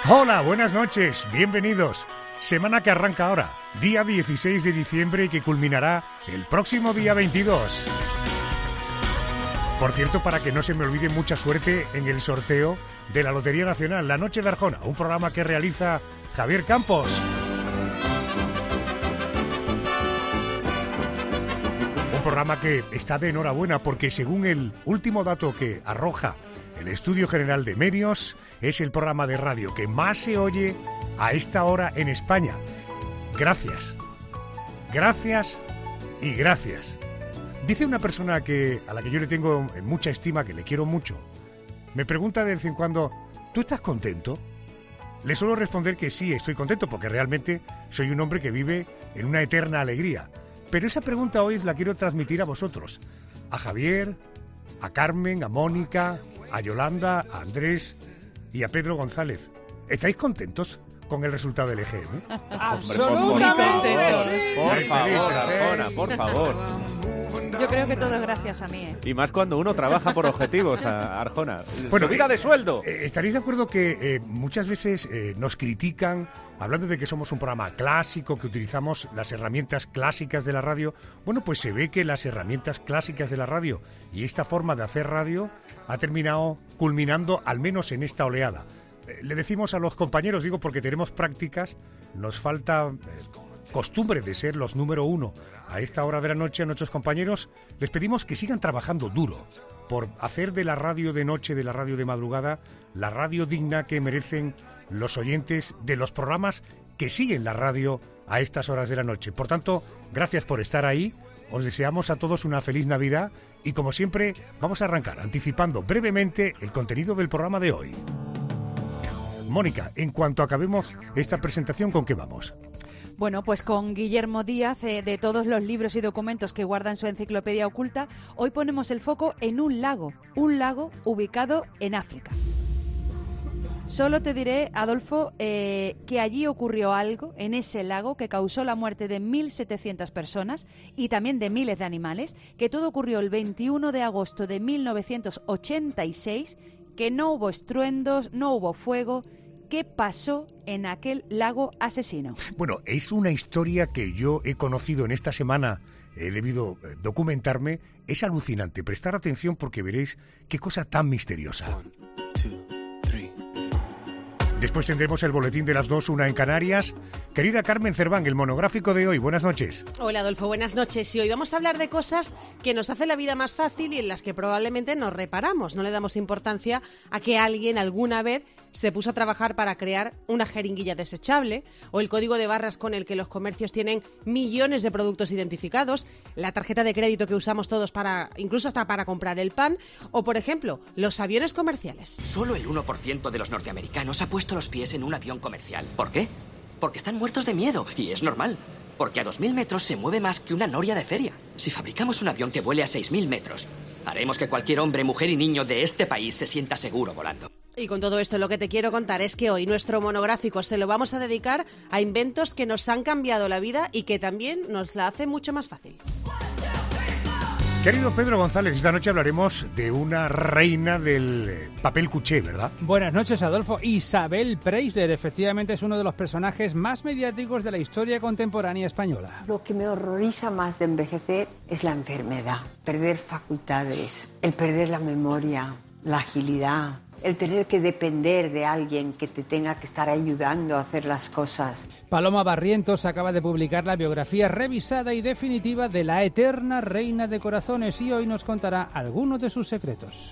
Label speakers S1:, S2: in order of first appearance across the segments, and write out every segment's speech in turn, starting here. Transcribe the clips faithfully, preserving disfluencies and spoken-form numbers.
S1: Hola, buenas noches, bienvenidos. Semana que arranca ahora, día dieciséis de diciembre y que culminará el próximo día veintidós. Por cierto, para que no se me olvide, mucha suerte en el sorteo de la Lotería Nacional, La Noche de Arjona, un programa que realiza Javier Campos. Un programa que está de enhorabuena porque, según el último dato que arroja el Estudio General de Medios, es el programa de radio que más se oye a esta hora en España. Gracias. Gracias y gracias. Dice una persona que, a la que yo le tengo mucha estima, que le quiero mucho, me pregunta de vez en cuando, ¿tú estás contento? Le suelo responder que sí, estoy contento, porque realmente soy un hombre que vive en una eterna alegría. Pero esa pregunta hoy la quiero transmitir a vosotros, a Javier, a Carmen, a Mónica, a Yolanda, a Andrés y a Pedro González. ¿Estáis contentos con el resultado del E G M?
S2: Absolutamente.
S3: Por favor, Arjona, por favor.
S2: Yo creo que todo es gracias a mí, ¿eh?
S3: Y más cuando uno trabaja por objetivos, a Arjona.
S1: Bueno,
S3: Subida de sueldo.
S1: Eh, ¿Estaréis de acuerdo que eh, muchas veces eh, nos critican, hablando de que somos un programa clásico, que utilizamos las herramientas clásicas de la radio? Bueno, pues se ve que las herramientas clásicas de la radio y esta forma de hacer radio ha terminado culminando, al menos en esta oleada. Eh, le decimos a los compañeros, digo porque tenemos prácticas, nos falta eh, costumbre de ser los número uno a esta hora de la noche. A nuestros compañeros les pedimos que sigan trabajando duro por hacer de la radio de noche, de la radio de madrugada, la radio digna que merecen los oyentes de los programas que siguen la radio a estas horas de la noche. Por tanto, gracias por estar ahí, os deseamos a todos una feliz Navidad y, como siempre, vamos a arrancar anticipando brevemente el contenido del programa de hoy. Mónica, en cuanto acabemos esta presentación, ¿con qué vamos?
S2: Bueno, pues con Guillermo Díaz, eh, de todos los libros y documentos que guarda en su enciclopedia oculta, hoy ponemos el foco en un lago, un lago ubicado en África. Solo te diré, Adolfo, eh, que allí ocurrió algo en ese lago que causó la muerte de mil setecientas personas y también de miles de animales, que todo ocurrió el veintiuno de agosto de mil novecientos ochenta y seis, que no hubo estruendos, no hubo fuego. ¿Qué pasó en aquel lago asesino?
S1: Bueno, es una historia que yo he conocido en esta semana, he debido documentarme. Es alucinante, prestar atención porque veréis qué cosa tan misteriosa. One, two, three. Después tendremos el boletín de las dos, una en Canarias. Querida Carmen Cerván, el monográfico de hoy, buenas noches.
S4: Hola Adolfo, buenas noches. Y hoy vamos a hablar de cosas que nos hacen la vida más fácil y en las que probablemente nos reparamos. No le damos importancia a que alguien alguna vez se puso a trabajar para crear una jeringuilla desechable, o el código de barras con el que los comercios tienen millones de productos identificados, la tarjeta de crédito que usamos todos para, incluso hasta para comprar el pan, o por ejemplo, los aviones comerciales.
S5: Solo el uno por ciento de los norteamericanos ha puesto los pies en un avión comercial. ¿Por qué? Porque están muertos de miedo, y es normal. Porque a dos mil metros se mueve más que una noria de feria. Si fabricamos un avión que vuele a seis mil metros, haremos que cualquier hombre, mujer y niño de este país se sienta seguro volando.
S4: Y con todo esto lo que te quiero contar es que hoy nuestro monográfico se lo vamos a dedicar a inventos que nos han cambiado la vida y que también nos la hacen mucho más fácil.
S1: Querido Pedro González, esta noche hablaremos de una reina del papel cuché, ¿verdad?
S6: Buenas noches, Adolfo. Isabel Preisler, efectivamente, es uno de los personajes más mediáticos de la historia contemporánea española.
S7: Lo que me horroriza más de envejecer es la enfermedad, perder facultades, el perder la memoria, la agilidad, el tener que depender de alguien que te tenga que estar ayudando a hacer las cosas.
S6: Paloma Barrientos acaba de publicar la biografía revisada y definitiva de la eterna reina de corazones y hoy nos contará algunos de sus secretos.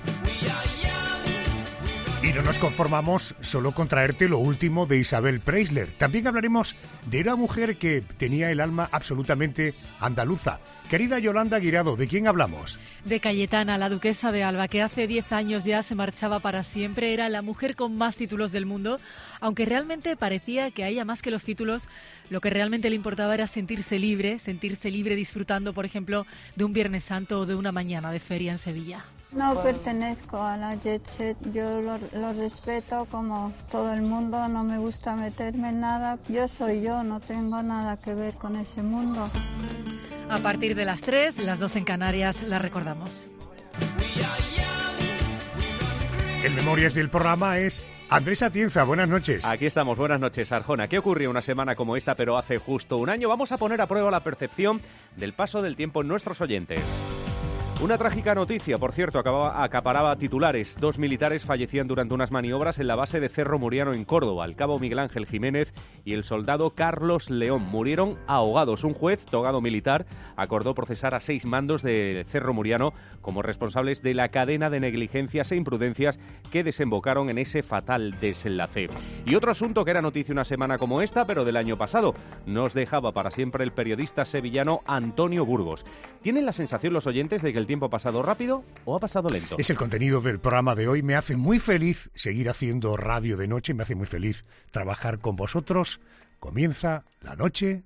S1: Y no nos conformamos solo con traerte lo último de Isabel Preisler. También hablaremos de una mujer que tenía el alma absolutamente andaluza. Querida Yolanda Guirado, ¿de quién hablamos?
S8: De Cayetana, la duquesa de Alba, que hace diez años ya se marchaba para siempre. Era la mujer con más títulos del mundo, aunque realmente parecía que a ella, más que los títulos, lo que realmente le importaba era sentirse libre, sentirse libre disfrutando, por ejemplo, de un Viernes Santo o de una mañana de feria en Sevilla.
S9: No pertenezco a la jet set, yo lo, lo respeto como todo el mundo, no me gusta meterme en nada. Yo soy yo, no tengo nada que ver con ese mundo.
S8: A partir de las tres, las dos en Canarias, la recordamos.
S1: El Memorias del programa es Andrés Atienza. Buenas noches.
S3: Aquí estamos, buenas noches, Arjona. ¿Qué ocurrió una semana como esta, pero hace justo un año? Vamos a poner a prueba la percepción del paso del tiempo en nuestros oyentes. Una trágica noticia, por cierto, acababa, acaparaba titulares. Dos militares fallecían durante unas maniobras en la base de Cerro Muriano en Córdoba. El cabo Miguel Ángel Jiménez y el soldado Carlos León murieron ahogados. Un juez, togado militar, acordó procesar a seis mandos de Cerro Muriano como responsables de la cadena de negligencias e imprudencias que desembocaron en ese fatal desenlace. Y otro asunto que era noticia una semana como esta, pero del año pasado, nos dejaba para siempre el periodista sevillano Antonio Burgos. ¿Tienen la sensación los oyentes de que el tiempo ha pasado rápido o ha pasado lento?
S1: Es el contenido del programa de hoy. Me hace muy feliz seguir haciendo radio de noche, me hace muy feliz trabajar con vosotros. Comienza la noche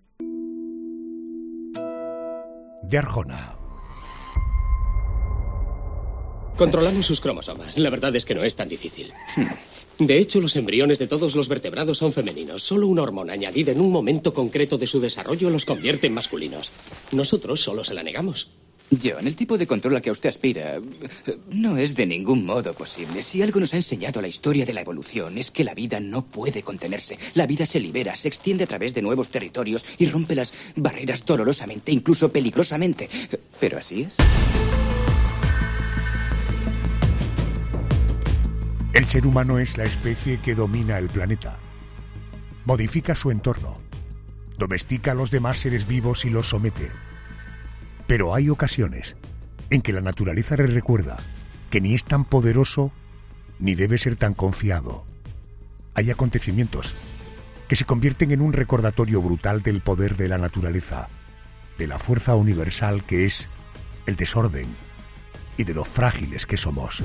S1: de Arjona.
S10: Controlamos sus cromosomas. La verdad es que no es tan difícil. De hecho, los embriones de todos los vertebrados son femeninos. Solo una hormona añadida en un momento concreto de su desarrollo los convierte en masculinos. Nosotros solo se la negamos.
S11: John, el tipo de control al que usted aspira no es de ningún modo posible. Si algo nos ha enseñado la historia de la evolución es que la vida no puede contenerse. La vida se libera, se extiende a través de nuevos territorios y rompe las barreras dolorosamente, incluso peligrosamente. Pero así es.
S1: El ser humano es la especie que domina el planeta. Modifica su entorno. Domestica a los demás seres vivos y los somete. Pero hay ocasiones en que la naturaleza le recuerda que ni es tan poderoso ni debe ser tan confiado. Hay acontecimientos que se convierten en un recordatorio brutal del poder de la naturaleza, de la fuerza universal que es el desorden y de lo frágiles que somos.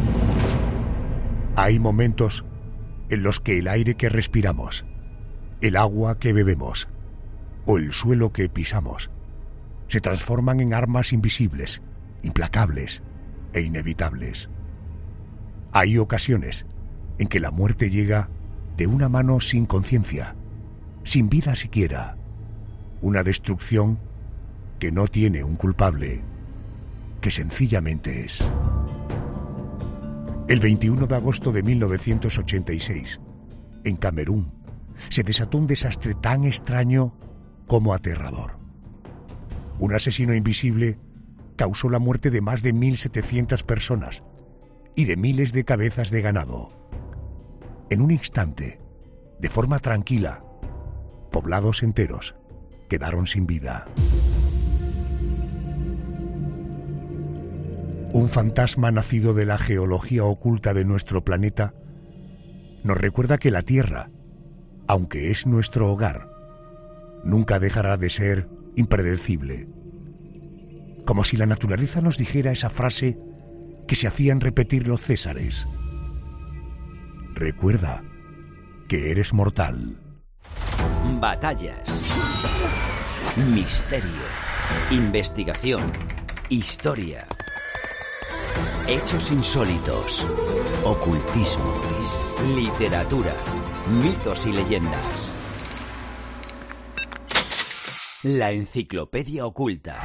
S1: Hay momentos en los que el aire que respiramos, el agua que bebemos o el suelo que pisamos se transforman en armas invisibles, implacables e inevitables. Hay ocasiones en que la muerte llega de una mano sin conciencia, sin vida siquiera, una destrucción que no tiene un culpable, que sencillamente es. El veintiuno de agosto de mil novecientos ochenta y seis, en Camerún, se desató un desastre tan extraño como aterrador. Un asesino invisible causó la muerte de más de mil setecientas personas y de miles de cabezas de ganado. En un instante, de forma tranquila, poblados enteros quedaron sin vida. Un fantasma nacido de la geología oculta de nuestro planeta nos recuerda que la Tierra, aunque es nuestro hogar, nunca dejará de ser impredecible. Como si la naturaleza nos dijera esa frase que se hacían repetir los césares. Recuerda que eres mortal.
S12: Batallas, misterio, investigación, historia, hechos insólitos, ocultismo, literatura, mitos y leyendas. La enciclopedia oculta.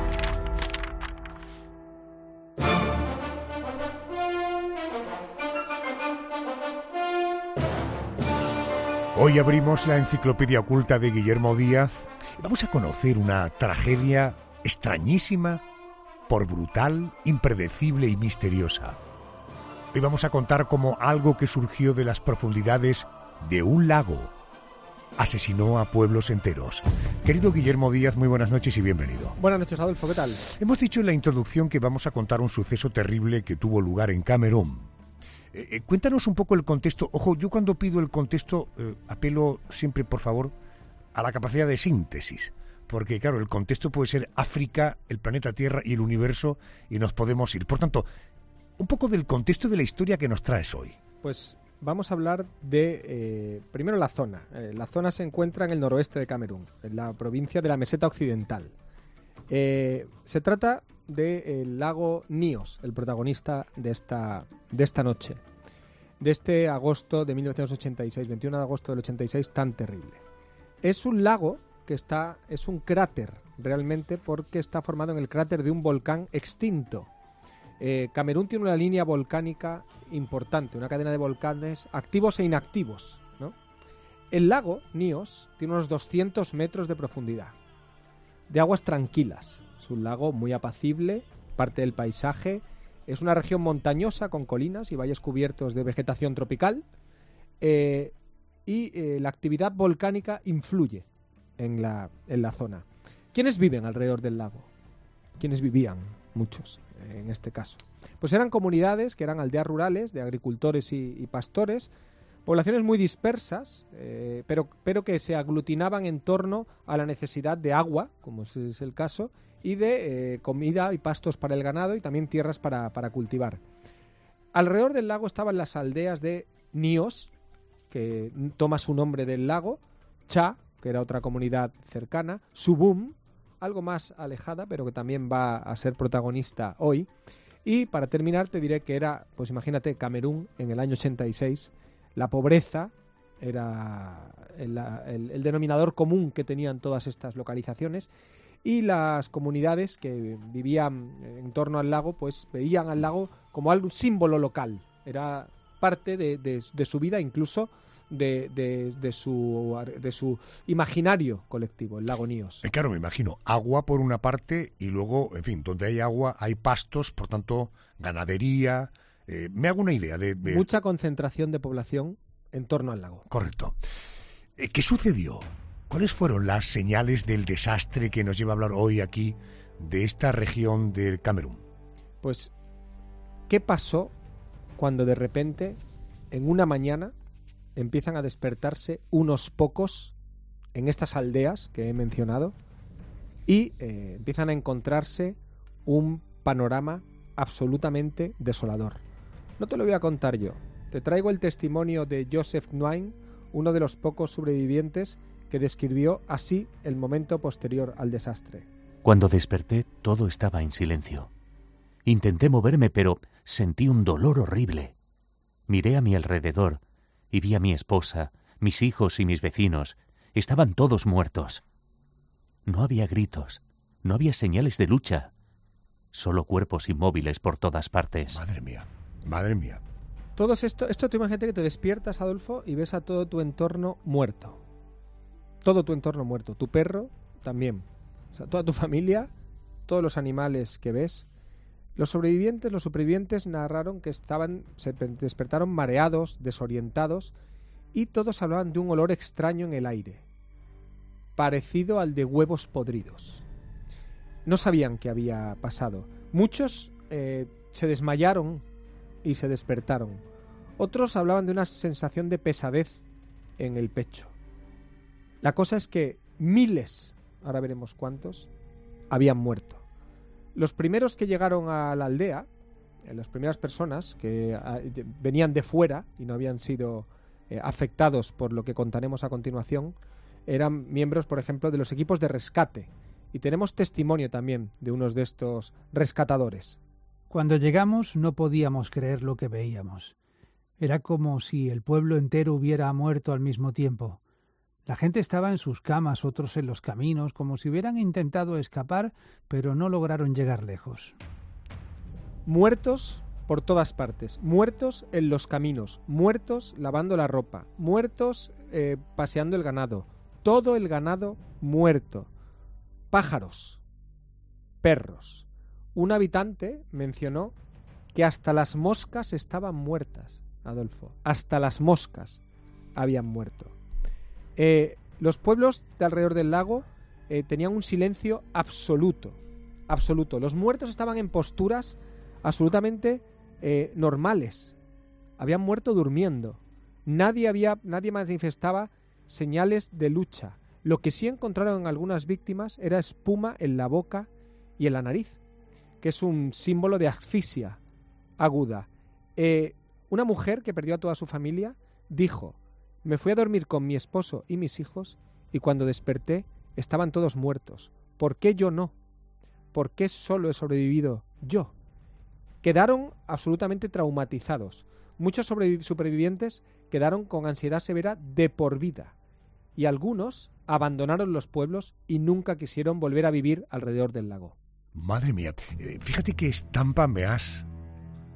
S1: Hoy abrimos la enciclopedia oculta de Guillermo Díaz y vamos a conocer una tragedia extrañísima, por brutal, impredecible y misteriosa. Hoy vamos a contar cómo algo que surgió de las profundidades de un lago asesinó a pueblos enteros. Querido Guillermo Díaz, muy buenas noches y bienvenido.
S13: Buenas noches, Adolfo, ¿qué tal?
S1: Hemos dicho en la introducción que vamos a contar un suceso terrible que tuvo lugar en Camerún. Eh, eh, cuéntanos un poco el contexto. Ojo, yo cuando pido el contexto eh, apelo siempre, por favor, a la capacidad de síntesis. Porque, claro, el contexto puede ser África, el planeta Tierra y el universo, y nos podemos ir. Por tanto, un poco del contexto de la historia que nos traes hoy.
S13: Pues vamos a hablar de, eh, primero, la zona. Eh, la zona se encuentra en el noroeste de Camerún, en la provincia de la Meseta Occidental. Eh, se trata del lago Níos, el protagonista de esta, de esta noche, de este agosto de mil novecientos ochenta y seis, veintiuno de agosto del ochenta y seis, tan terrible. Es un lago que está, es un cráter realmente, porque está formado en el cráter de un volcán extinto. Eh, Camerún tiene una línea volcánica importante, una cadena de volcanes activos e inactivos, ¿no? El lago Nios tiene unos doscientos metros de profundidad, de aguas tranquilas. Es un lago muy apacible, parte del paisaje. Es una región montañosa con colinas y valles cubiertos de vegetación tropical. Eh, y eh, la actividad volcánica influye en la, en la zona. ¿Quiénes viven alrededor del lago? ¿Quiénes vivían? Muchos, eh, en este caso. Pues eran comunidades que eran aldeas rurales de agricultores y, y pastores, poblaciones muy dispersas, eh, pero, pero que se aglutinaban en torno a la necesidad de agua, como es, es el caso, y de eh, comida y pastos para el ganado y también tierras para, para cultivar. Alrededor del lago estaban las aldeas de Nios, que toma su nombre del lago, Cha, que era otra comunidad cercana, Subum, algo más alejada, pero que también va a ser protagonista hoy. Y para terminar te diré que era, pues imagínate, Camerún en el año ochenta y seis, la pobreza era el, el, el denominador común que tenían todas estas localizaciones, y las comunidades que vivían en torno al lago pues veían al lago como algo símbolo local, era parte de, de, de su vida, incluso de, de, de, su, de su imaginario colectivo, el lago Nios.
S1: Eh, claro, me imagino, agua por una parte y luego, en fin, donde hay agua hay pastos, por tanto, ganadería. Eh, me hago una idea de, de...
S13: Mucha concentración de población en torno al lago.
S1: Correcto. Eh, ¿Qué sucedió? ¿Cuáles fueron las señales del desastre que nos lleva a hablar hoy aquí de esta región del Camerún?
S13: Pues, ¿qué pasó cuando de repente, en una mañana, empiezan a despertarse unos pocos en estas aldeas que he mencionado y eh, empiezan a encontrarse un panorama absolutamente desolador? No te lo voy a contar yo. Te traigo el testimonio de Joseph Nguyen, uno de los pocos sobrevivientes que describió así el momento posterior al desastre.
S14: Cuando desperté, todo estaba en silencio. Intenté moverme, pero sentí un dolor horrible. Miré a mi alrededor y vi a mi esposa, mis hijos y mis vecinos. Estaban todos muertos. No había gritos, no había señales de lucha. Solo cuerpos inmóviles por todas partes.
S1: Madre mía, madre mía.
S13: Todo esto, esto tú imagínate que te despiertas, Adolfo, y ves a todo tu entorno muerto. Todo tu entorno muerto. Tu perro también. O sea, toda tu familia, todos los animales que ves. Los sobrevivientes, los supervivientes narraron que estaban, se despertaron mareados, desorientados, y todos hablaban de un olor extraño en el aire, parecido al de huevos podridos. No sabían qué había pasado. Muchos eh, se desmayaron y se despertaron. Otros hablaban de una sensación de pesadez en el pecho. La cosa es que miles, ahora veremos cuántos, habían muerto. Los primeros que llegaron a la aldea, eh, las primeras personas que eh, venían de fuera y no habían sido eh, afectados por lo que contaremos a continuación, eran miembros, por ejemplo, de los equipos de rescate. Y tenemos testimonio también de unos de estos rescatadores.
S6: Cuando llegamos no podíamos creer lo que veíamos. Era como si el pueblo entero hubiera muerto al mismo tiempo. La gente estaba en sus camas, otros en los caminos, como si hubieran intentado escapar, pero no lograron llegar lejos.
S13: Muertos por todas partes, muertos en los caminos, muertos lavando la ropa, muertos eh, paseando el ganado, todo el ganado muerto, pájaros, perros. Un habitante mencionó que hasta las moscas estaban muertas, Adolfo, hasta las moscas habían muerto. Eh, los pueblos de alrededor del lago eh, tenían un silencio absoluto, absoluto. Los muertos estaban en posturas absolutamente eh, normales. Habían muerto durmiendo. Nadie había, nadie manifestaba señales de lucha. Lo que sí encontraron en algunas víctimas era espuma en la boca y en la nariz, que es un símbolo de asfixia aguda. Eh, una mujer que perdió a toda su familia dijo: me fui a dormir con mi esposo y mis hijos y cuando desperté estaban todos muertos. ¿Por qué yo no? ¿Por qué solo he sobrevivido yo? Quedaron absolutamente traumatizados. Muchos sobreviv- supervivientes quedaron con ansiedad severa de por vida y algunos abandonaron los pueblos y nunca quisieron volver a vivir alrededor del lago.
S1: Madre mía, eh, fíjate qué estampa me has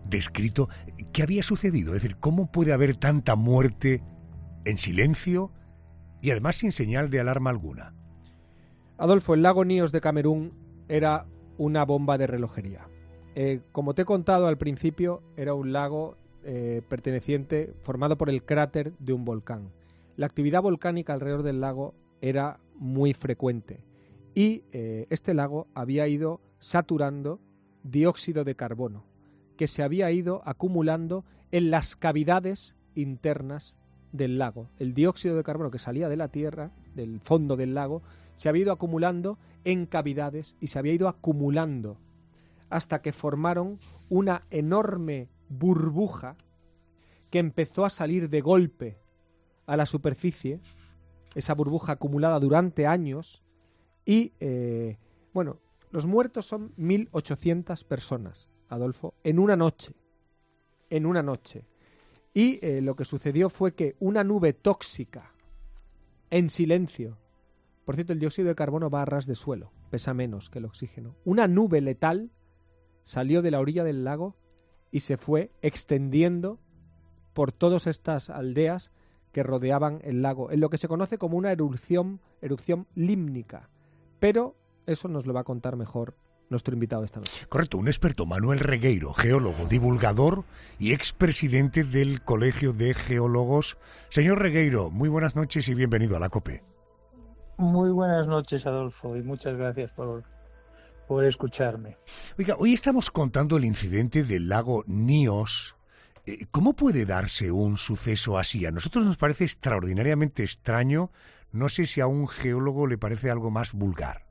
S1: descrito. ¿Qué había sucedido? Es decir, ¿cómo puede haber tanta muerte en silencio y además sin señal de alarma alguna?
S13: Adolfo, el lago Níos de Camerún era una bomba de relojería. Eh, como te he contado al principio, era un lago eh, perteneciente, formado por el cráter de un volcán. La actividad volcánica alrededor del lago era muy frecuente y eh, este lago había ido saturando dióxido de carbono, que se había ido acumulando en las cavidades internas del lago. El dióxido de carbono que salía de la tierra, del fondo del lago, se había ido acumulando en cavidades y se había ido acumulando hasta que formaron una enorme burbuja que empezó a salir de golpe a la superficie, esa burbuja acumulada durante años, y eh, bueno, los muertos son mil ochocientas personas, Adolfo, en una noche, en una noche. Y eh, lo que sucedió fue que una nube tóxica, en silencio, por cierto, el dióxido de carbono va a ras de suelo, pesa menos que el oxígeno, una nube letal salió de la orilla del lago y se fue extendiendo por todas estas aldeas que rodeaban el lago, en lo que se conoce como una erupción, erupción límnica. Pero eso nos lo va a contar mejor nuestro invitado de esta noche.
S1: Correcto, un experto, Manuel Regueiro, geólogo, divulgador y expresidente del Colegio de Geólogos. Señor Regueiro, muy buenas noches y bienvenido a la COPE.
S15: Muy buenas noches, Adolfo, y muchas gracias por, por escucharme.
S1: Oiga, hoy estamos contando el incidente del lago Níos. ¿Cómo puede darse un suceso así? A nosotros nos parece extraordinariamente extraño. No sé si a un geólogo le parece algo más vulgar.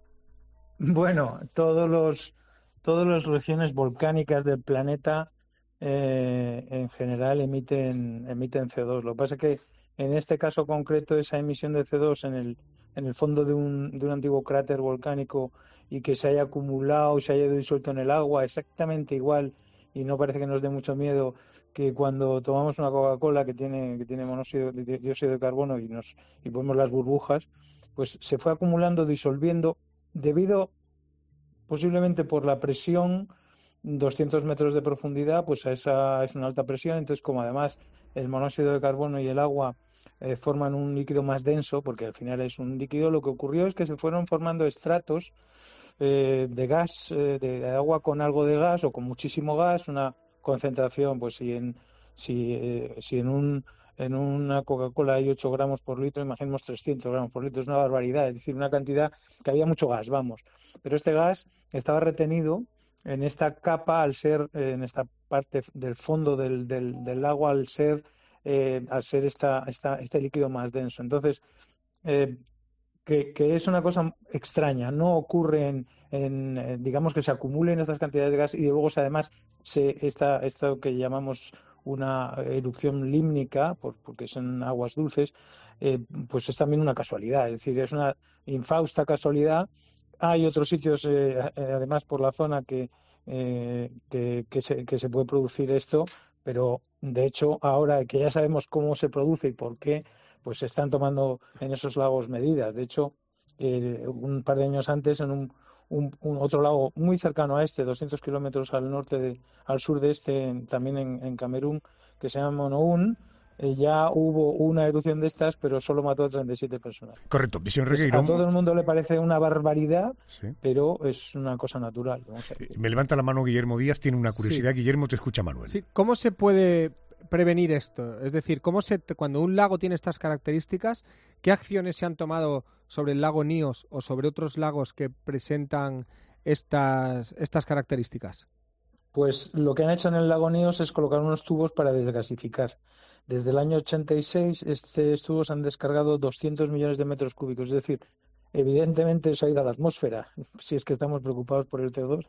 S15: Bueno, todos los, todas las regiones volcánicas del planeta eh, en general emiten, emiten C O dos. Lo que pasa es que en este caso concreto, esa emisión de C O dos en el, en el fondo de un, de un antiguo cráter volcánico y que se haya acumulado y se haya disuelto en el agua exactamente igual, y no parece que nos dé mucho miedo, que cuando tomamos una Coca-Cola que tiene que tiene monóxido de dióxido de carbono y nos y ponemos las burbujas, pues se fue acumulando, disolviendo, debido posiblemente por la presión, doscientos metros de profundidad, pues a esa es una alta presión. Entonces, como además el monóxido de carbono y el agua eh, forman un líquido más denso, porque al final es un líquido, lo que ocurrió es que se fueron formando estratos eh, de gas, eh, de agua con algo de gas o con muchísimo gas, una concentración, pues si en si, eh, si en un en una Coca-Cola hay ocho gramos por litro, imaginemos trescientos gramos por litro, es una barbaridad, es decir, una cantidad que había mucho gas, vamos. Pero este gas estaba retenido en esta capa, al ser, eh, en esta parte del fondo del, del, del agua, al ser, eh, al ser esta, esta, este líquido más denso. Entonces, eh, que, que es una cosa extraña, no ocurre en, en eh, digamos que se acumulen estas cantidades de gas y luego además se esta, esto que llamamos una erupción límnica, por, porque son aguas dulces, eh, pues es también una casualidad, es decir, es una infausta casualidad. Hay otros sitios, eh, además, por la zona que, eh, que, que, se, que se puede producir esto, pero de hecho ahora que ya sabemos cómo se produce y por qué, pues se están tomando en esos lagos medidas. De hecho, eh, un par de años antes, en un, un, un otro lago muy cercano a este, doscientos kilómetros al norte, de, al sur de este, en, también en, en Camerún, que se llama Monoún, eh, ya hubo una erupción de estas, pero solo mató a treinta y siete personas.
S1: Correcto, señor
S15: Pues
S1: Regueiro.
S15: a todo el mundo le parece una barbaridad,
S1: sí,
S15: pero es una cosa natural. Vamos a decir.
S1: Me levanta la mano Guillermo Díaz, tiene una curiosidad. Sí. Guillermo, te escucha Manuel.
S13: Sí, ¿cómo se puede prevenir esto? Es decir, ¿cómo se, cuando un lago tiene estas características, qué acciones se han tomado sobre el lago Níos o sobre otros lagos que presentan estas, estas características?
S15: Pues lo que han hecho en el lago Níos es colocar unos tubos para desgasificar. Desde el año ochenta y seis, estos tubos han descargado doscientos millones de metros cúbicos. Es decir, evidentemente eso ha ido a la atmósfera, si es que estamos preocupados por el C O dos,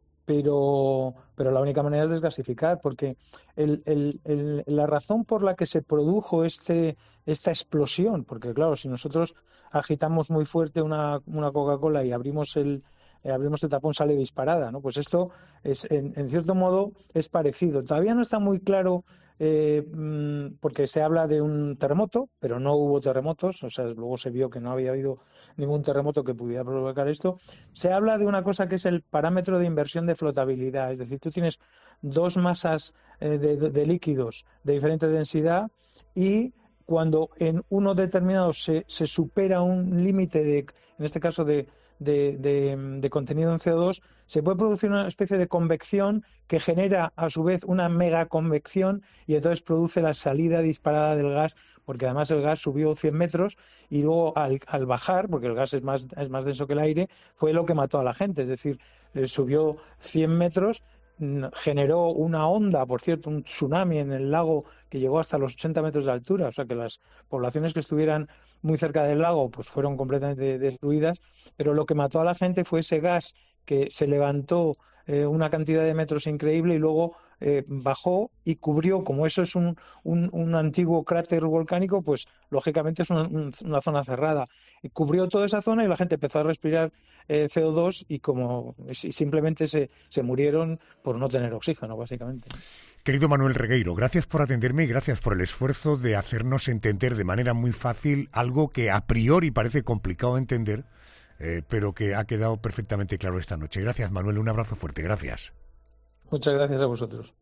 S15: pero, pero la única manera es desgasificar, porque el, el, el, la razón por la que se produjo este, esta explosión, porque claro, si nosotros agitamos muy fuerte una, una Coca-Cola y abrimos el, eh, abrimos el tapón, sale disparada, ¿no? Pues esto es, en, en cierto modo, es parecido. Todavía no está muy claro, eh, porque se habla de un terremoto, pero no hubo terremotos, o sea, luego se vio que no había habido ningún terremoto que pudiera provocar esto. Se habla de una cosa que es el parámetro de inversión de flotabilidad, es decir, tú tienes dos masas eh, de, de, de líquidos de diferente densidad y cuando en uno determinado se, se supera un límite, de, en este caso de, de, de, de contenido en C O dos, se puede producir una especie de convección que genera a su vez una megaconvección y entonces produce la salida disparada del gas, porque además el gas subió cien metros y luego al, al bajar, porque el gas es más, es más denso que el aire, fue lo que mató a la gente, es decir, eh, subió cien metros, generó una onda, por cierto, un tsunami en el lago que llegó hasta los ochenta metros de altura, o sea que las poblaciones que estuvieran muy cerca del lago pues fueron completamente destruidas, pero lo que mató a la gente fue ese gas que se levantó eh, una cantidad de metros increíble y luego eh, bajó y cubrió, como eso es un, un, un antiguo cráter volcánico, pues lógicamente es una, una zona cerrada. Y cubrió toda esa zona y la gente empezó a respirar eh, C O dos y como simplemente se, se murieron por no tener oxígeno, básicamente.
S1: Querido Manuel Regueiro, gracias por atenderme y gracias por el esfuerzo de hacernos entender de manera muy fácil algo que a priori parece complicado de entender, eh, pero que ha quedado perfectamente claro esta noche. Gracias, Manuel, un abrazo fuerte, gracias.
S15: Muchas gracias a vosotros.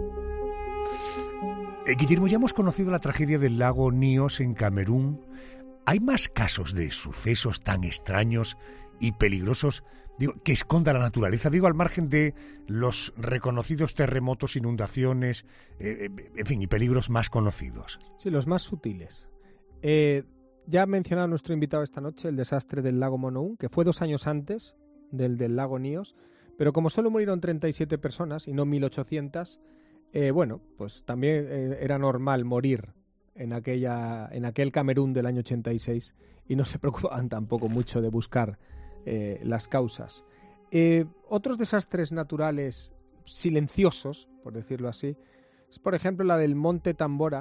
S1: Eh, Guillermo, ya hemos conocido la tragedia del lago Níos en Camerún. ¿Hay más casos de sucesos tan extraños y peligrosos, digo, que esconda la naturaleza? Digo, al margen de los reconocidos terremotos, inundaciones, eh, en fin, y peligros más conocidos.
S13: Sí, los más sutiles. Eh, ya ha mencionado nuestro invitado esta noche el desastre del lago Monoún, que fue dos años antes del del lago Níos, pero como solo murieron treinta y siete personas y no mil ochocientas, eh, bueno, pues también eh, era normal morir en aquella en aquel Camerún del año ochenta y seis y no se preocupaban tampoco mucho de buscar eh, las causas. Eh, otros desastres naturales silenciosos, por decirlo así, es por ejemplo la del Monte Tambora,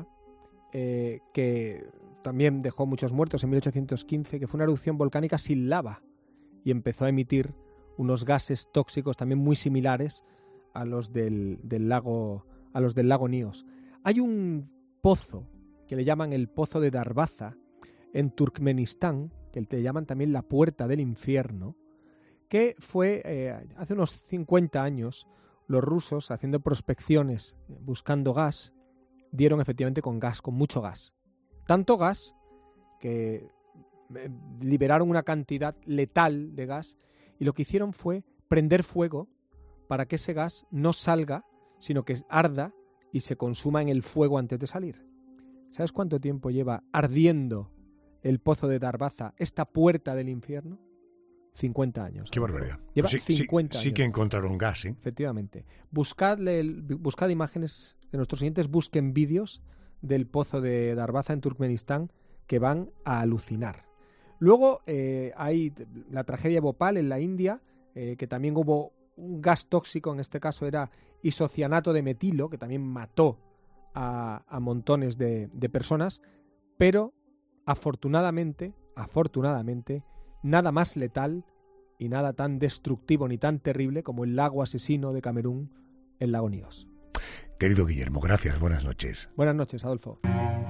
S13: eh, que también dejó muchos muertos en mil ochocientos quince, que fue una erupción volcánica sin lava y empezó a emitir unos gases tóxicos también muy similares a los del, del lago a los del lago Níos. Hay un pozo que le llaman el Pozo de Darbaza en Turkmenistán, que le llaman también la Puerta del Infierno, que fue eh, hace unos cincuenta años los rusos, haciendo prospecciones buscando gas, dieron efectivamente con gas, con mucho gas. Tanto gas que eh, liberaron una cantidad letal de gas y lo que hicieron fue prender fuego para que ese gas no salga, sino que arda y se consuma en el fuego antes de salir. ¿Sabes cuánto tiempo lleva ardiendo el Pozo de Darbaza, esta puerta del infierno? cincuenta años.
S1: Qué barbaridad.
S13: Lleva
S1: sí,
S13: cincuenta
S1: sí,
S13: años.
S1: Sí que encontraron gas, ¿eh?
S13: Efectivamente. Buscadle el, buscad imágenes, que nuestros oyentes busquen vídeos del Pozo de Darbaza en Turkmenistán que van a alucinar. Luego eh, hay la tragedia de Bhopal en la India, eh, que también hubo un gas tóxico, en este caso era isocianato de metilo, que también mató a, a montones de, de personas, pero afortunadamente, afortunadamente, nada más letal y nada tan destructivo ni tan terrible como el lago asesino de Camerún, el lago Níos.
S1: Querido Guillermo, gracias, buenas noches.
S13: Buenas noches, Adolfo.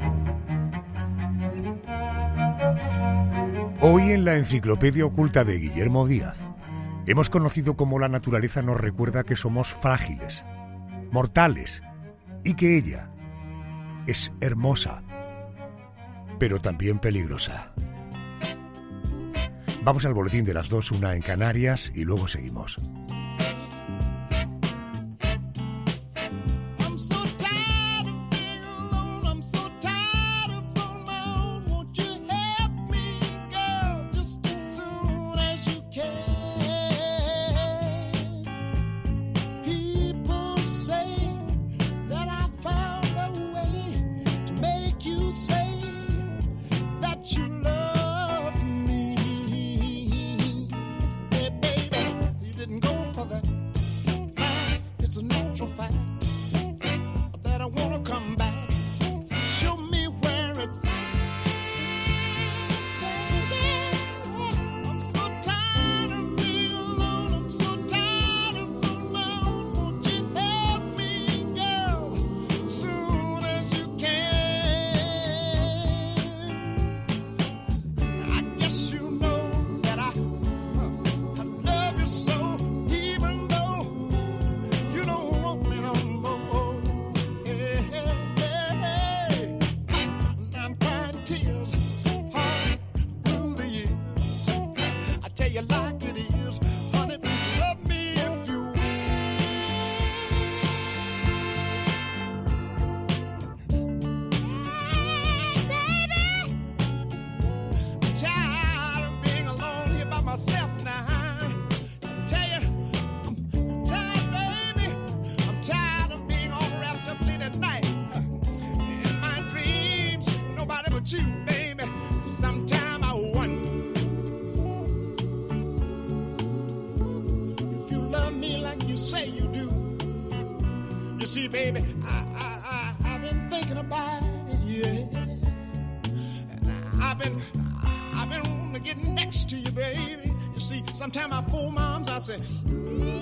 S1: Hoy en la Enciclopedia Oculta de Guillermo Díaz hemos conocido cómo la naturaleza nos recuerda que somos frágiles, mortales, y que ella es hermosa, pero también peligrosa. Vamos al boletín de las dos, una en Canarias, y luego seguimos.
S16: For the you like it is. Honey, love me if you myself now. I tell you, I'm tired, baby. I'm tired of being all wrapped up late at night. In my dreams, nobody but you, baby. Sometime I wonder if you love me like you say you do. You see, baby, I, I, I, I've been thinking about it, yeah. And I've been, I've been wanting to get next to you, baby. You see, sometimes I fool moms, I say, mm,